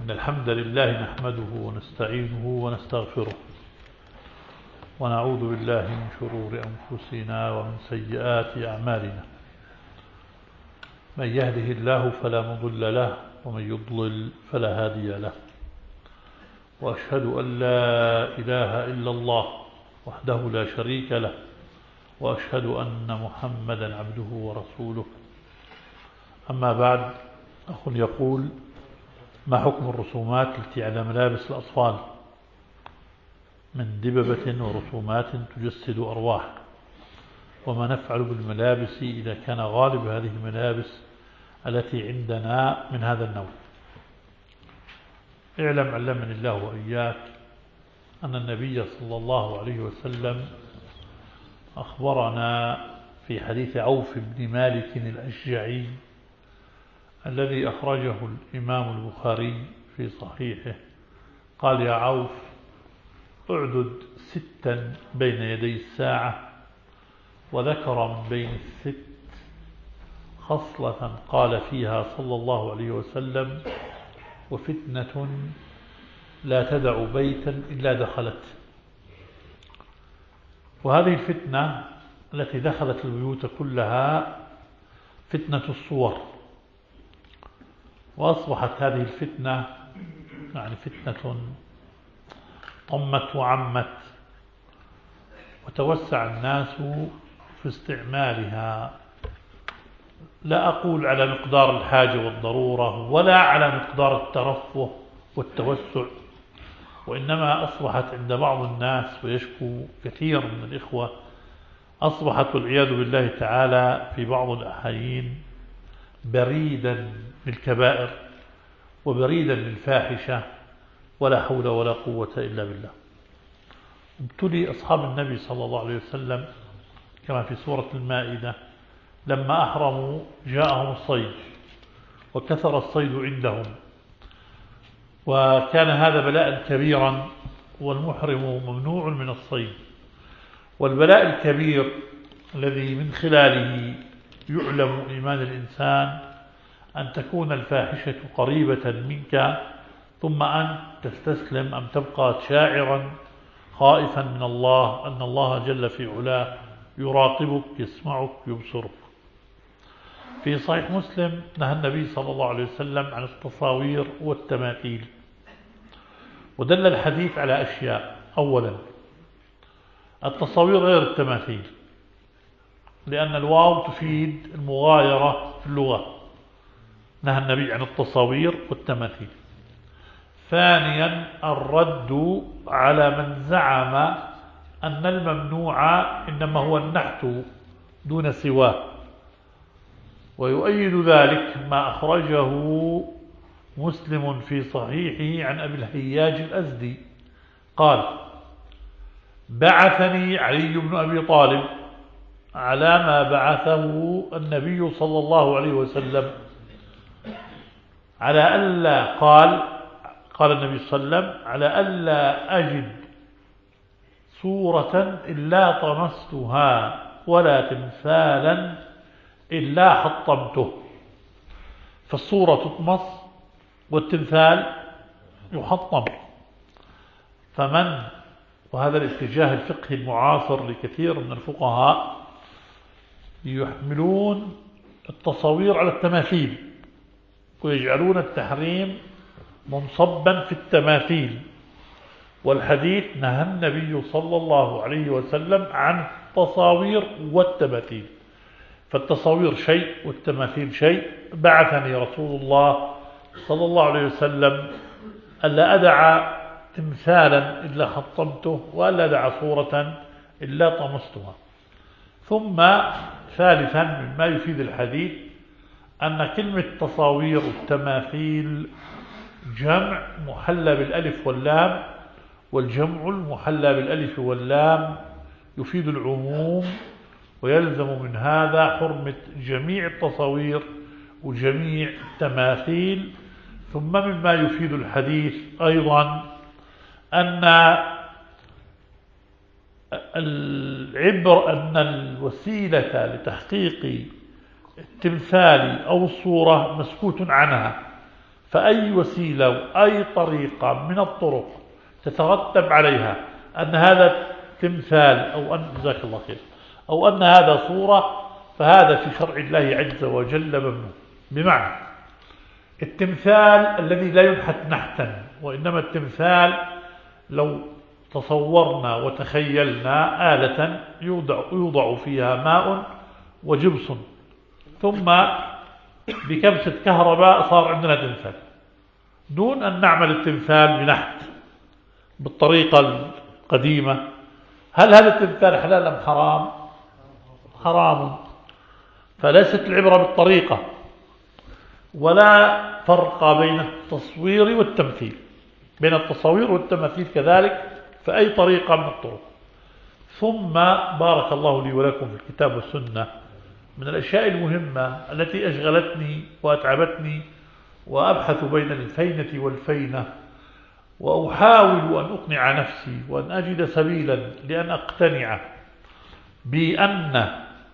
إن الحمد لله نحمده ونستعينه ونستغفره ونعوذ بالله من شرور أنفسنا ومن سيئات أعمالنا. من يهده الله فلا مضل له ومن يضلل فلا هادي له، وأشهد أن لا إله إلا الله وحده لا شريك له، وأشهد أن محمدا عبده ورسوله. أما بعد، أخ يقول: ما حكم الرسومات التي على ملابس الأطفال من دببة ورسومات تجسد أرواح؟ وما نفعل بالملابس إذا كان غالب هذه الملابس التي عندنا من هذا النوع؟ اعلم علمني الله وإياك أن النبي صلى الله عليه وسلم أخبرنا في حديث عوف بن مالك الأشجعي الذي أخرجه الإمام البخاري في صحيحه، قال: يا عوف، اعدد 6 بين يدي الساعة، وذكر من بين ال6 خصلة قال فيها صلى الله عليه وسلم: وفتنة لا تدع بيتا إلا دخلت. وهذه الفتنة التي دخلت البيوت كلها فتنة الصور، وأصبحت هذه الفتنة يعني فتنة طمت وعمت، وتوسع الناس في استعمالها، لا أقول على مقدار الحاجة والضرورة ولا على مقدار الترفه والتوسع، وإنما أصبحت عند بعض الناس، ويشكو كثير من الإخوة، أصبحت والعياذ بالله تعالى في بعض الأحايين بريدا للكبائر وبريدا للفاحشة، ولا حول ولا قوة إلا بالله. ابتلي أصحاب النبي صلى الله عليه وسلم كما في سورة المائدة، لما أحرموا جاءهم الصيد وكثر الصيد عندهم، وكان هذا بلاء كبيرا، والمحرم ممنوع من الصيد. والبلاء الكبير الذي من خلاله يعلم إيمان الإنسان أن تكون الفاحشة قريبة منك، ثم أن تستسلم، أم تبقى شاعرا خائفا من الله، أن الله جل في علاه يراقبك، يسمعك، يبصرك. في صحيح مسلم نهى النبي صلى الله عليه وسلم عن التصاوير والتماثيل، ودل الحديث على أشياء. أولا، التصاوير غير التماثيل، لأن الواو تفيد المغايرة في اللغة، نهى النبي عن التصاوير والتماثيل. ثانيا، الرد على من زعم أن الممنوع إنما هو النحت دون سواه، ويؤيد ذلك ما أخرجه مسلم في صحيحه عن أبي الهياج الأزدي قال: بعثني علي بن أبي طالب على ما بعثه النبي صلى الله عليه وسلم، على ألا قال النبي صلى الله عليه وسلم: على ألا أجد صورة إلا طمستها، ولا تمثالا إلا حطمته. فالصورة تطمس والتمثال يحطم. وهذا الاتجاه الفقهي المعاصر لكثير من الفقهاء يحملون التصاوير على التماثيل، ويجعلون التحريم منصبا في التماثيل. والحديث نهى النبي صلى الله عليه وسلم عن التصاوير والتماثيل، فالتصاوير شيء والتماثيل شيء. بعثني رسول الله صلى الله عليه وسلم ألا أدع تمثالا إلا حطمته، وألا أدع صورة إلا طمستها. ثم ثالثا، مما يفيد الحديث أن كلمة تصاوير والتماثيل جمع محلى بالألف واللام، والجمع المحلى بالألف واللام يفيد العموم، ويلزم من هذا حرمة جميع التصاوير وجميع التماثيل. ثم مما يفيد الحديث أيضا أن الوسيلة لتحقيق التمثال أو الصورة مسكوت عنها، فأي وسيلة وأي طريقة من الطرق تترتب عليها أن هذا تمثال أو أن جزاك الله خير أو أن هذا صورة، فهذا في شرع الله عز وجل ممنوع. بمعنى التمثال الذي لا ينحت نحتا، وإنما التمثال لو تصورنا وتخيلنا آلة يوضع فيها ماء وجبس ثم بكبسة كهرباء صار عندنا تمثال، دون أن نعمل التمثال بنحت بالطريقة القديمة، هل هذا التمثال حلال أم حرام؟ حرام. فليست العبرة بالطريقة، ولا فرق بين التصوير والتمثيل، بين التصوير والتمثيل كذلك فأي طريقة من الطرق. ثم بارك الله لي ولكم في الكتاب والسنة، من الأشياء المهمة التي أشغلتني وأتعبتني وأبحث بين الفينة والفينة وأحاول أن أقنع نفسي وأن أجد سبيلا لأن أقتنع بأن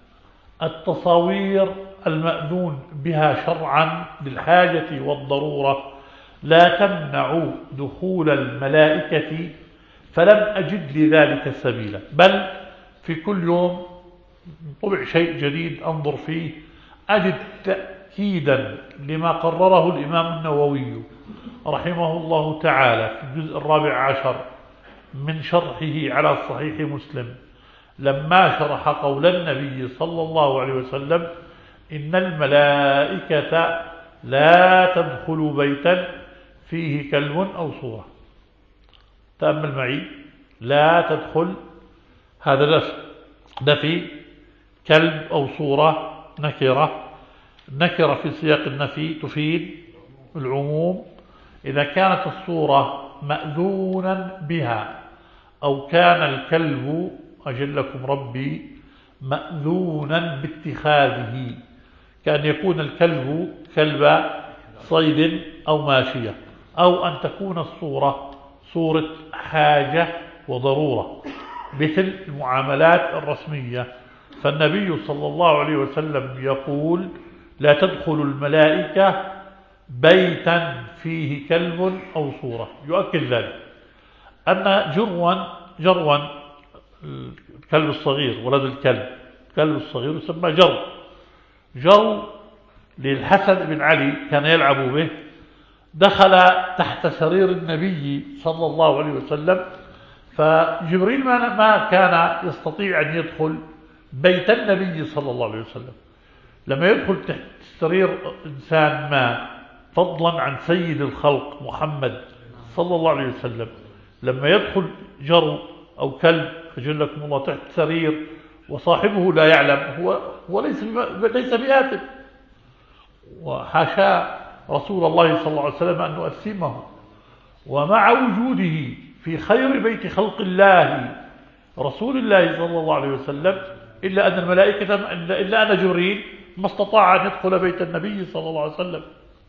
التصاوير المأذون بها شرعا للحاجة والضرورة لا تمنع دخول الملائكة، فلم أجد لذلك سبيلا، بل في كل يوم طبع شيء جديد أنظر فيه أجد تأكيدا لما قرره الإمام النووي رحمه الله تعالى في الجزء 14 من شرحه على صحيح مسلم، لما شرح قول النبي صلى الله عليه وسلم: إن الملائكة لا تدخل بيتا فيه كلب أو صورة. تأمل معي، لا تدخل، هذا نفي، كلب أو صورة نكرة في سياق النفي تفيد العموم. إذا كانت الصورة مأذونا بها أو كان الكلب أجلكم ربي مأذونا باتخاذه، كأن يكون الكلب كلب صيد أو ماشية، أو أن تكون الصورة صورة حاجة وضرورة مثل المعاملات الرسمية. فالنبي صلى الله عليه وسلم يقول: لا تدخل الملائكة بيتا فيه كلب أو صورة. يؤكد ذلك أن جروا الكلب الصغير، ولد الكلب الصغير يسمى جرو للحسن بن علي كان يلعب به، دخل تحت سرير النبي صلى الله عليه وسلم، فجبريل ما كان يستطيع أن يدخل بيت النبي صلى الله عليه وسلم. لما يدخل تحت سرير إنسان ما، فضلا عن سيد الخلق محمد صلى الله عليه وسلم، لما يدخل جرو أو كلب أجلكم الله تحت سرير وصاحبه لا يعلم، هو ليس بآثم، وحاشا رسول الله صلى الله عليه وسلم أن نؤثمه، ومع وجوده في خير بيت خلق الله رسول الله صلى الله عليه وسلم، إلا أن الملائكة إلا أن جبريل ما استطاع أن يدخل بيت النبي صلى الله عليه وسلم.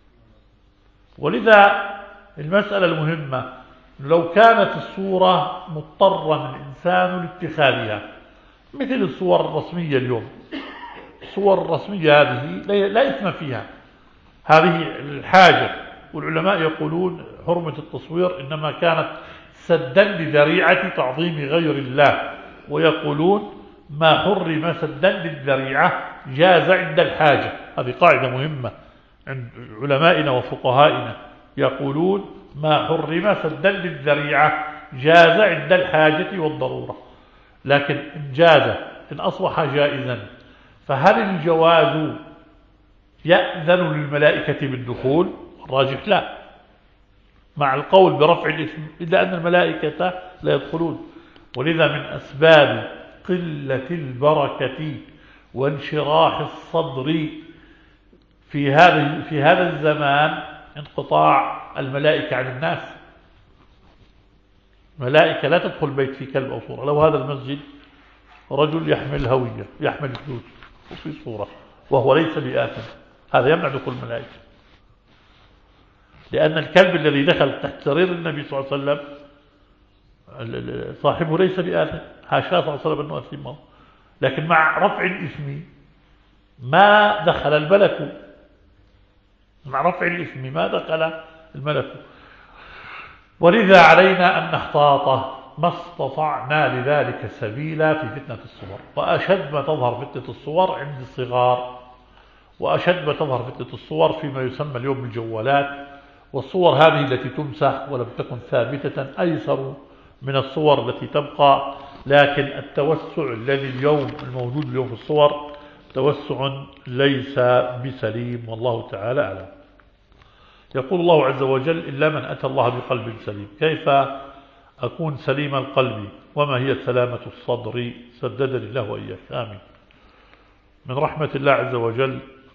ولذا المسألة المهمة، لو كانت الصورة مضطرا الإنسان لاتخاذها مثل الصور الرسمية اليوم، الصور الرسمية هذه لا إثم فيها، هذه الحاجة، والعلماء يقولون حرمة التصوير إنما كانت سدا لذريعة تعظيم غير الله، ويقولون ما حرم سدا للذريعة جاز عند الحاجة. هذه قاعدة مهمة عند علمائنا وفقهائنا، يقولون ما حرم سدا للذريعة جاز عند الحاجة والضرورة. لكن إن جاز، إن أصبح جائزا، فهل الجواز يأذن للملائكة بالدخول؟ الراجح لا، مع القول برفع الإثم، إلا أن الملائكة لا يدخلون. ولذا من أسباب قلة البركة وانشراح الصدر في هذا الزمان انقطاع الملائكة عن الناس. ملائكة لا تدخل بيت في كلب أو صورة. لو هذا المسجد رجل يحمل هوية، يحمل فلوس وفي صورة وهو ليس بآثم، هذا يمنع دخول الملائكة، لأن الكلب الذي دخل تحت سرير النبي صلى الله عليه وسلم صاحبه ليس بآثم، حاشاه صلى الله عليه وسلم أنه أثمه، لكن مع رفع الإثم ما دخل الملك. مع رفع الاسم ما دخل الملك. ولذا علينا أن نحتاط ما استطعنا لذلك سبيلا في فتنة الصور. وأشد ما تظهر فتنة الصور عند الصغار، وأشد ما تظهر فتنة الصور فيما يسمى اليوم بالجوالات. والصور هذه التي تمسح ولم تكن ثابتة أيسر من الصور التي تبقى. لكن التوسع الذي اليوم الموجود اليوم في الصور توسع ليس بسليم، والله تعالى أعلم. يقول الله عز وجل: إلا من أتى الله بقلب سليم. كيف أكون سليم القلب؟ وما هي سلامة الصدر؟ سددني الله وإياك، آمين. من رحمة الله عز وجل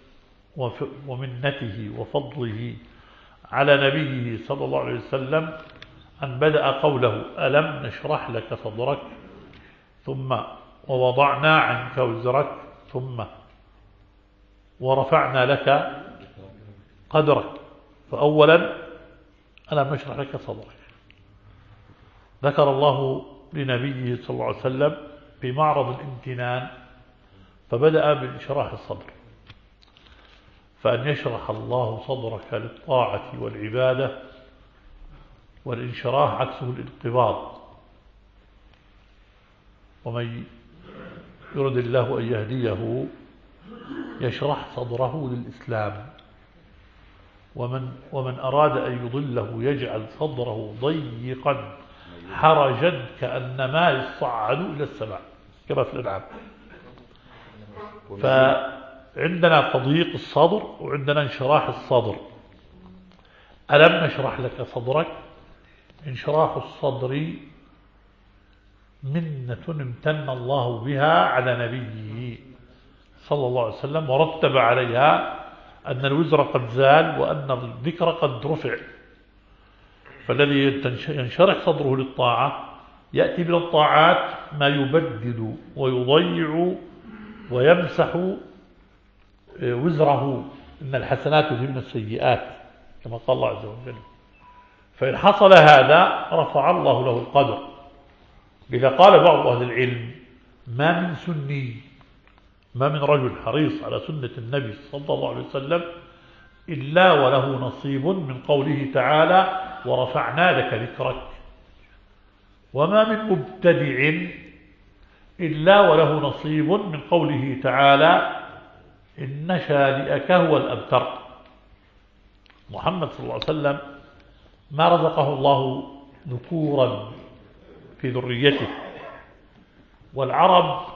ومنته وفضله على نبيه صلى الله عليه وسلم أن بدأ قوله: ألم نشرح لك صدرك، ثم ووضعنا عنك وزرك، ثم ورفعنا لك قدرك. فأولا ألم نشرح لك صدرك، ذكر الله لنبيه صلى الله عليه وسلم في معرض الامتنان، فبدأ بانشراح الصدر. فأن يشرح الله صدرك للطاعة والعبادة، والانشراح عكسه الانقباض. ومن يرد الله أن يهديه يشرح صدره للإسلام، ومن أراد أن يضله يجعل صدره ضيقا حرجا كأنما يصعد إلى السماء، كما في الأنعام. فعندنا تضييق الصدر وعندنا انشراح الصدر. ألم نشرح لك صدرك؟ انشراح الصدر منة امتن الله بها على نبيه صلى الله عليه وسلم، ورتب عليها أن الوزر قد زال وأن الذكر قد رفع. فالذي ينشرح صدره للطاعة يأتي من الطاعات ما يبدد ويضيع ويمسح وزره. إن الحسنات يذهبن السيئات كما قال الله عز وجل. فإن حصل هذا رفع الله له القدر. إذا قال بعض أهل العلم: ما من سني، ما من رجل حريص على سنة النبي صلى الله عليه وسلم إلا وله نصيب من قوله تعالى: ورفعنا لك ذكرك. وما من مبتدع إلا وله نصيب من قوله تعالى: إن شانئك هو الأبتر. محمد صلى الله عليه وسلم ما رزقه الله ذكورا في ذريته، والعرب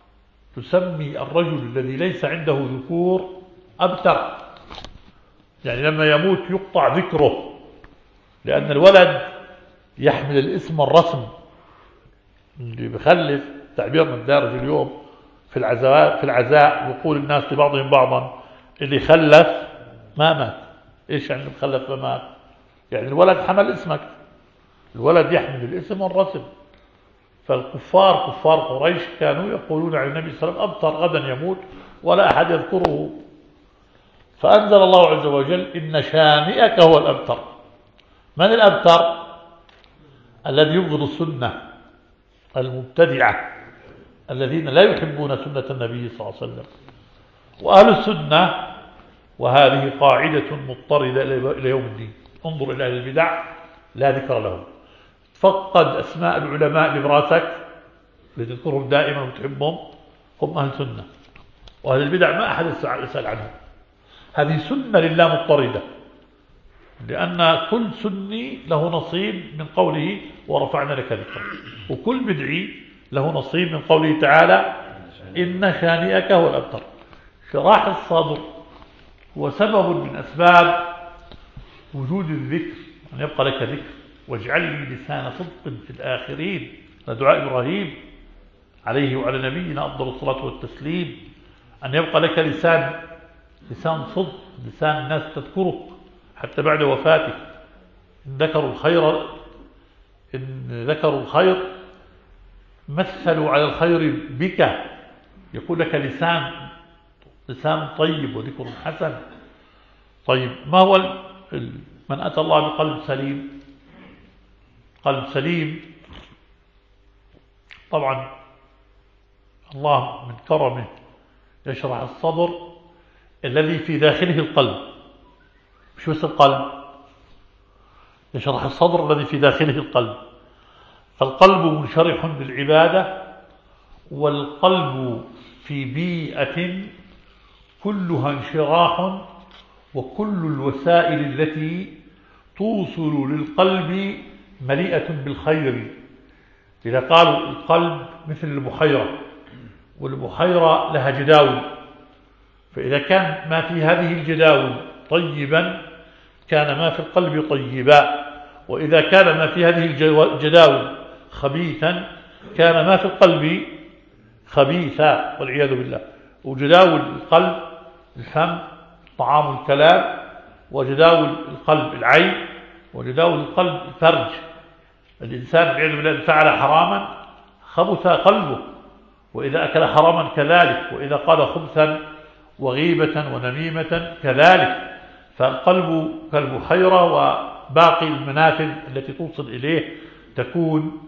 تسمي الرجل الذي ليس عنده ذكور أبتر، يعني لما يموت يقطع ذكره، لأن الولد يحمل الاسم الرسم. اللي بيخلف تعبير من الدارج اليوم في العزاء يقول الناس لبعضهم بعضا: اللي خلف ما مات. ايش يعني مخلف ما مات؟ يعني الولد حمل اسمك، الولد يحمل الاسم والرسم. فالكفار كفار قريش كانوا يقولون عن النبي صلى الله عليه وسلم: أبتر غدا يموت ولا أحد يذكره. فأنزل الله عز وجل: إن شانئك هو الأبتر. من الأبتر؟ الذي يبغض السنة، المبتدعة، الذين لا يحبون سنة النبي صلى الله عليه وسلم. وأهل السنة، وهذه قاعدة مضطردة إلى يوم الدين، انظر إلى أهل البدع لا ذكر لهم. فقد أسماء العلماء اللي براسك اللي تذكرهم دائما وتحبهم هم أهل سنة، وأهل البدع ما أحد يسأل عنهم. هذه سنة لله مضطردة، لأن كل سني له نصيب من قوله: ورفعنا لك ذكرك. وكل بدعي له نصيب من قوله تعالى: إن شانئك هو الأبتر. شراح الصدر هو سبب من أسباب وجود الذكر، أن يبقى لك ذكر. واجعل لي لسان صدق في الآخرين، دعاء إبراهيم عليه وعلى نبينا أفضل الصلاة والتسليم. أن يبقى لك لسان صدق، لسان الناس تذكرك حتى بعد وفاتك. إن ذكروا الخير مثلوا على الخير بك. يقول لك لسان طيب وذكر حسن. طيب، ما هو من أتى الله بقلب سليم؟ قلب سليم طبعا الله من كرمه يشرح الصدر الذي في داخله القلب. مش بس القلب، يشرح الصدر الذي في داخله القلب. فالقلب منشرح بالعبادة، والقلب في بيئة كلها انشراح، وكل الوسائل التي توصل للقلب مليئة بالخير. إذا قالوا القلب مثل البحيرة، والبحيرة لها جداول، فإذا كان ما في هذه الجداول طيبا كان ما في القلب طيبا، وإذا كان ما في هذه الجداول خبيثا كان ما في القلب خبيثا والعياذ بالله. وجداول القلب الفم، طعام الكلام، وجداول القلب العين، وجداول القلب الفرج. الإنسان والعياذ بالله إن فعل حراما خبث قلبه، وإذا أكل حراما كذلك، وإذا قال خبثا وغيبة ونميمة كذلك. فالقلب كالبحيرة، وباقي المنافذ التي توصل إليه تكون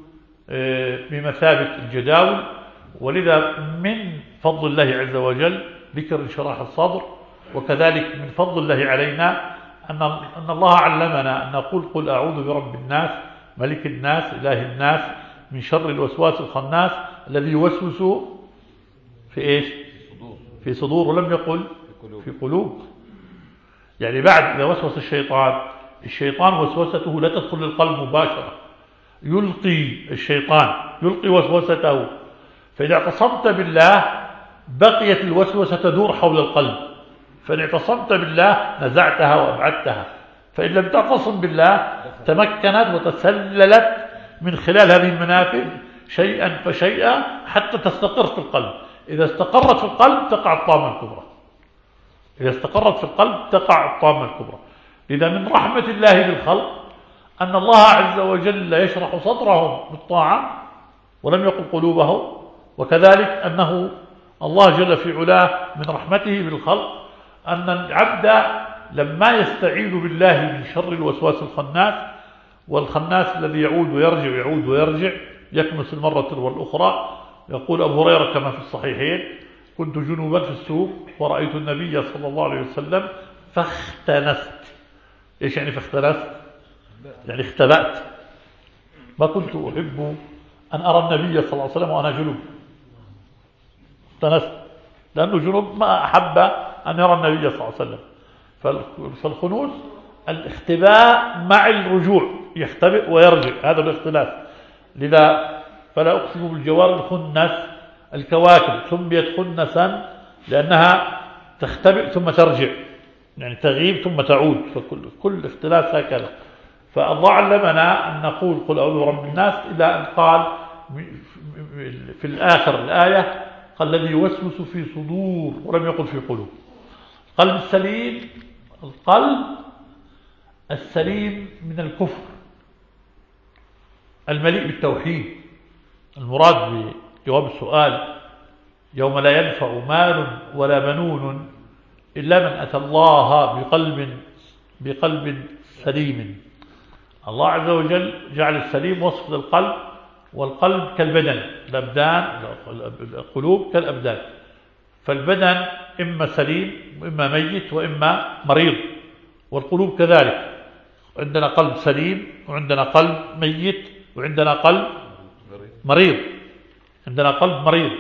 بمثابة الجداول. ولذا من فضل الله عز وجل ذكر انشراح الصدر، وكذلك من فضل الله علينا أن الله علمنا أن نقول قل أعوذ برب الناس ملك الناس إله الناس من شر الوسواس الخناس الذي يوسوس في إيش؟ في صدور، ولم يقل في قلوب. يعني بعد إذا وسوس الشيطان وسوسته لا تدخل للقلب مباشرة، الشيطان يلقي وسوسته، فإذا اعتصمت بالله بقيت الوسوسة تدور حول القلب، فإن اعتصمت بالله نزعتها وأبعدتها. فإن لم تعتصم بالله تمكنت وتسللت من خلال هذه المنافذ شيئا فشيئا حتى تستقر في القلب. إذا استقرت في القلب تقع الطامة الكبرى، إذا استقرت في القلب تقع الطامة الكبرى. لذا من رحمة الله بالخلق أن الله عز وجل يشرح صدرهم بالطاعة ولم يقل قلوبهم، وكذلك أنه الله جل في علاه من رحمته بالخلق أن العبد لما يستعيذ بالله من شر الوسواس الخناس، والخناس الذي يعود ويرجع يعود ويرجع يكنس المرة والأخرى. يقول أبو هريرة كما في الصحيحين: كنت جنوبا في السوق ورأيت النبي صلى الله عليه وسلم فاختنست. إيش يعني فاختنست؟ يعني اختبأت. ما كنت أحب أن أرى النبي صلى الله عليه وسلم وأنا جنوب، اختنست، لأنه جنوب ما أحب أن يرى النبي صلى الله عليه وسلم. فالخنوس الاختباء مع الرجوع، يختبئ ويرجع، هذا الاختلاف. لذا فلا أقسم بالجوار الخنس، الكواكب سميت خنسا لأنها تختبئ ثم ترجع، يعني تغيب ثم تعود، فكل اختلاف هكذا. فالله علمنا أن نقول قل أعوذ برب الناس، إلى أن قال في الآخر الآية قال الذي يوسوس في صدور، ولم يقل في قلوب. القلب السليم، القلب السليم من الكفر المليء بالتوحيد. المراد بجواب السؤال يوم لا ينفع مال ولا بنون إلا من أتى الله بقلب سليم. الله عز وجل جعل السليم وصف للقلب، والقلب كالبدن، القلوب كالأبدان. فالبدن إما سليم وإما ميت وإما مريض، والقلوب كذلك. عندنا قلب سليم، وعندنا قلب ميت، وعندنا قلب مريض، عندنا قلب مريض.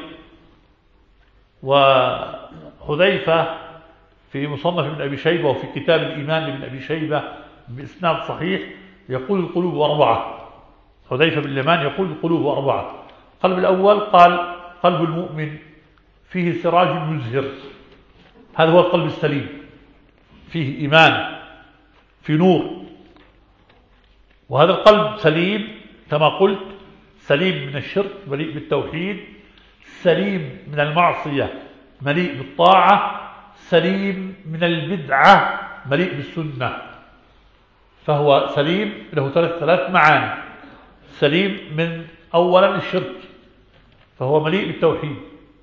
وحذيفة في مصنف ابن أبي شيبة وفي كتاب الإيمان لابن أبي شيبة بإسناد صحيح يقول القلوب أربعة. حذيفة بن اليمان يقول القلوب أربعة. القلب الأول قال قلب المؤمن فيه سراج مزهر، هذا هو القلب السليم، فيه إيمان، في نور. وهذا القلب سليم كما قلت، سليم من الشرك مليء بالتوحيد، سليم من المعصية مليء بالطاعة، سليم من البدعة مليء بالسنة. فهو سليم له ثلاث معاني. سليم من أولا الشرك، فهو مليء بالتوحيد.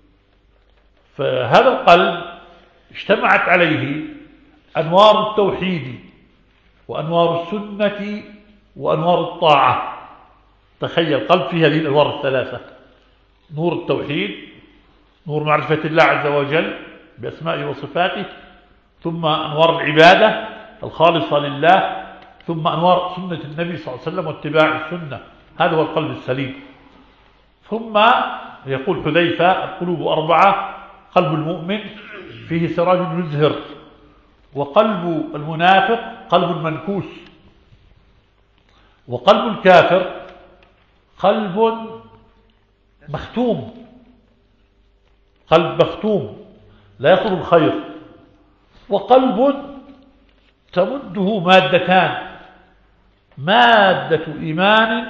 فهذا القلب اجتمعت عليه أنوار التوحيد وأنوار السنة وأنوار الطاعة. تخيل قلب فيه هذه الأنوار الثلاثة: نور التوحيد، نور معرفة الله عز وجل بأسمائه وصفاته، ثم أنوار العبادة الخالصة لله، ثم أنوار سنة النبي صلى الله عليه وسلم واتباع السنة. هذا هو القلب السليم. ثم يقول حذيفة: القلوب أربعة: قلب المؤمن فيه سراج يزهر، وقلب المنافق قلب منكوس، وقلب الكافر قلب مختوم، قلب مختوم لا يصل الخير، وقلب تمده مادتان: مادة إيمان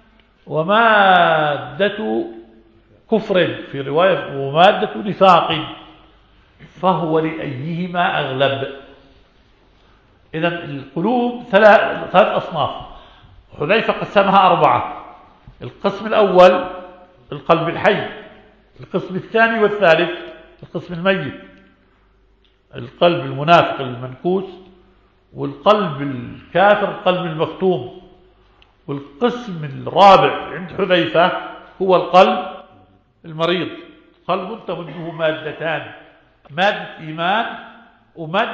ومادة كفر في رواية، ومادة نفاق، فهو لأيهما أغلب. إذن القلوب ثلاث أصناف. حذيفة قسمها أربعة: القسم الأول القلب الحي، القسم الثاني والثالث القسم الميت، القلب المنافق المنكوس، والقلب الكافر القلب المختوم، والقسم الرابع عند حذيفة هو القلب المريض، قلب تمده مادتان: مادة إيمان ومادة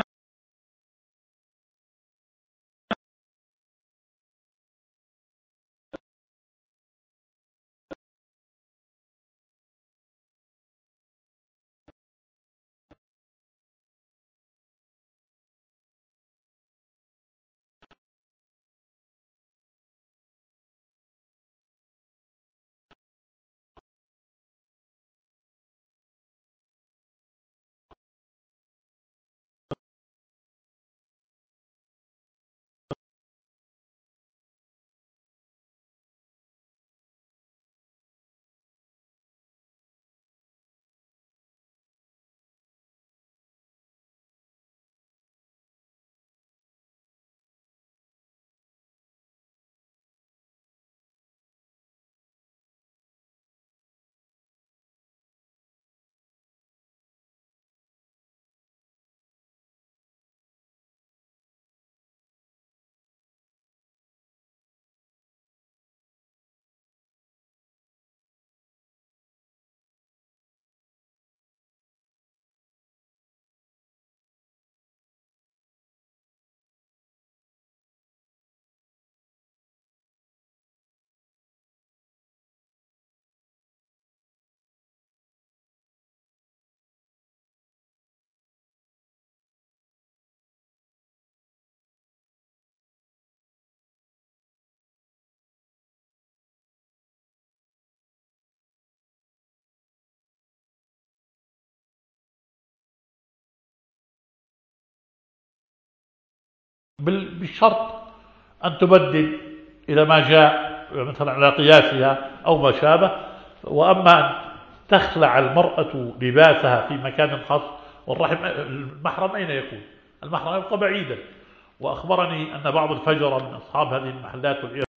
بالشرط أن تبدل إذا ما جاء مثلا على قياسها أو ما شابه. وأما أن تخلع المرأة لباسها في مكان خاص، والرحم المحرم أين يكون؟ المحرم يبقى بعيدا. وأخبرني أن بعض الفجر من أصحاب هذه المحلات والعياذ